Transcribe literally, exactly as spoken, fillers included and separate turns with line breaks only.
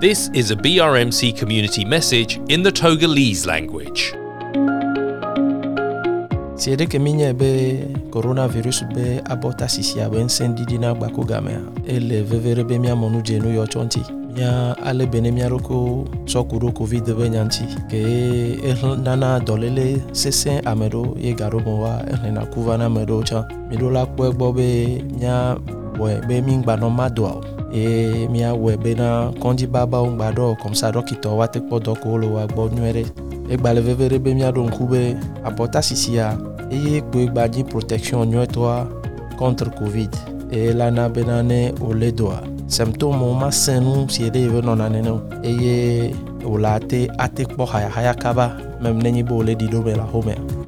This is a B R M C community message in the Togolese language.
Siede ke minye be coronavirus be abota sisia ben sendi dina gbako gamea ele vevere be mia monu jenu yo chonti mia ale bene mia roko sokuro covid be nyanti ke el nana dolele sesen amedo ye garo mowa el na kuvana medo cha mido la kwe gbo be mia we be mi ngba no madwa e mia we be na kondi baba ngbado comme ça dokito wa te podo ko lo wa gbo nwere e gba le vevere be mia don kube abota sisia et que badji protection nyotoa contre covid et la na benane o le doa symptôme ma senu si ele venon aneno et o late ate po haya haya kaba même neni bo le dido be la home